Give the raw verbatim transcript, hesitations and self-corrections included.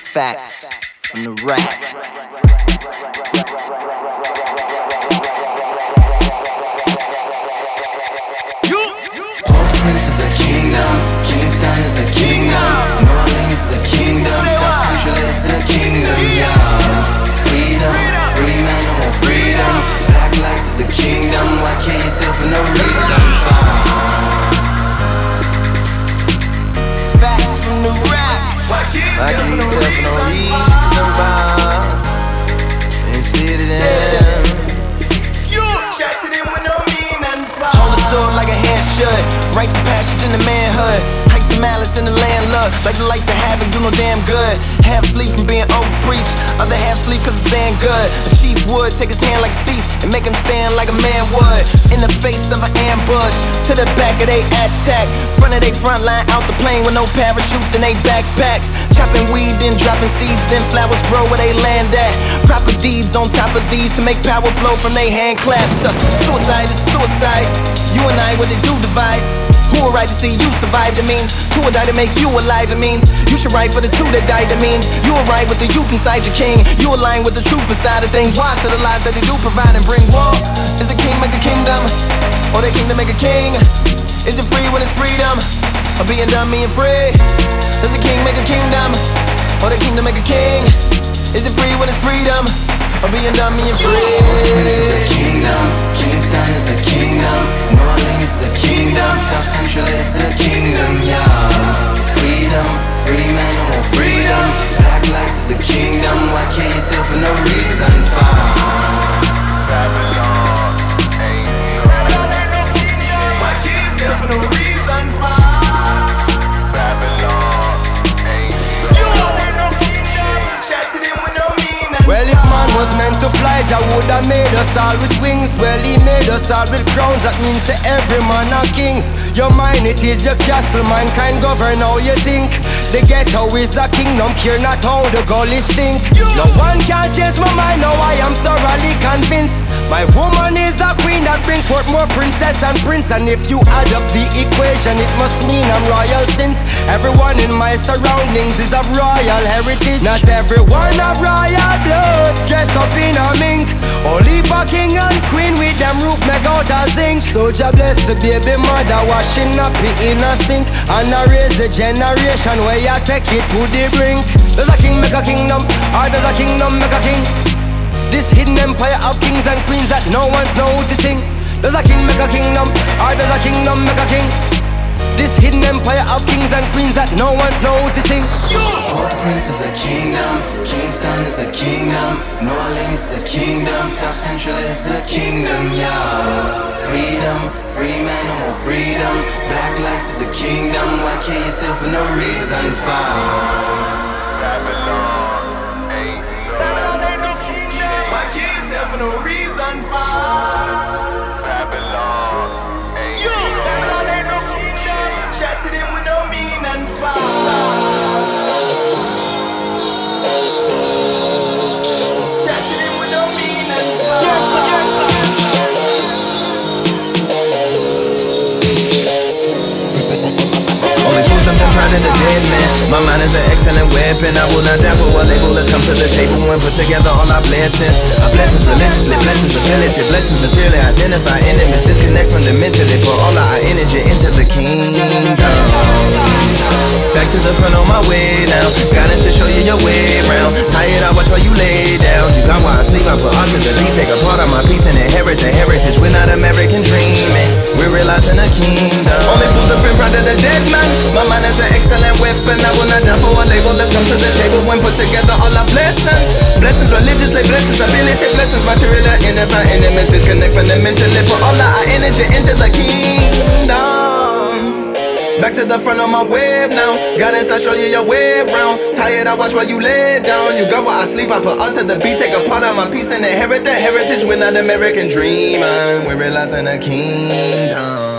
Facts from the rack. Port-au-Prince is a kingdom, Kingston is a kingdom, New Orleans is a kingdom, South Central is a kingdom, yeah. Freedom, free man, I want freedom. Black life is a kingdom, why kill yourself for no reason? Facts from the rack. Why kill yourself for no reason? And sit it in. You chat to them with no mean and fire. Hold the sword like a hand should. Rights and passions in the manhood. Heights and malice in the land look. Like the lights of havoc do no damn good. Half sleep from being over-preached, other half sleep cause it's damn good. A chief would take his hand like a thief and make him stand like a man would. In the face of an ambush, to the back of they attack. Front of they front line, out the plane with no parachutes in they backpacks. Chopping weed, then dropping seeds, then flowers grow where they land at. Proper deeds on top of these to make power flow from they hand clasps. Uh, suicide is suicide. You and I, what they do divide. Who will right to see you survive? That means two will die to make you alive. It means you should write for the two that died. That means you will ride with the youth inside your king. You align with the truth inside of things. Wise to the lies that they do provide and bring war. Is the king make a kingdom? Or the kingdom make a king? Is it free when it's freedom? Or being dumb, being free? Does the king make a kingdom? Or the kingdom make a king? Is it free when it's freedom? Or being dumb, being free? Port-au-Prince is a kingdom, Kingston is a kingdom, New Orleans is a kingdom, South Central is a kingdom, yeah. Freedom, free man, I want freedom. Black life is a kingdom, why kill yourself for no reason? Fine. Babylon, hey, why kill yourself for no reason? Fine. Babylon, hey, chat to them with no meaning. Well, if man was meant to fly, Jah would have made us all with wings. Well, he made us all with crowns. That means that every man a king. Your mind, it is your castle. Mankind govern how you think. The ghetto is a kingdom, care not how the gullies think. No one can change my mind, now I am thoroughly convinced. My woman is a queen that bring forth more princess and prince. And if you add up the equation, it must mean I'm royal since everyone in my surroundings is of royal heritage. Not everyone of royal blood, dressed up in a mink. Only a king and queen with them roof make out a zinc. So Jah bless the baby mother washing up it in a sink. And I raise the generation where you take it to the brink. Does a king make a kingdom, or does a kingdom make a king? This hidden empire of kings and queens that no one's noticing. Does a king make a kingdom, or does a kingdom make a king? This hidden empire of kings and queens that no one's noticing. Port-au-Prince is a kingdom, Kingston is a kingdom, New Orleans is a kingdom, South Central is a kingdom, yeah. Freedom, free man, I want freedom. Black life is a kingdom, why kill yourself for no reason? Fine. Babylon, hey, why kill yourself for no reason? Fine. Babylon, hey, chat to them with no mean and fire. Chat to them with no mean and fire. Only fools I'm proud of the dead man. My mind is an excellent weapon. I will not die for a label. Let's come to the table and put together all our blessings. Our blessings religiously, blessings ability, blessings materially. Identify enemies, disconnect from the mentally. Put all our energy into the kingdom. Back to the front on my way now. Guidance to show you your way round. Tired, I watch while you lay down. You got why I sleep, I put onto the beat. Take a part of my piece and inherit the heritage. We're not American dreaming, we're realizing a kingdom. Only fools are proud of the dead man. My mind is an excellent weapon. I will not die for a label. Let's come to the table and put together all our blessings. Blessings religiously, blessings ability, blessings material. Identify enemies, disconnect from the mentally. Put all our energy into the kingdom. Back to the front of my web now. Guidance that show you your way round. Tired, I watch while you lay down. You got while I sleep, I put onto the beat. Take a part of my piece and inherit the heritage. We're not American dreaming, we're realizing a kingdom.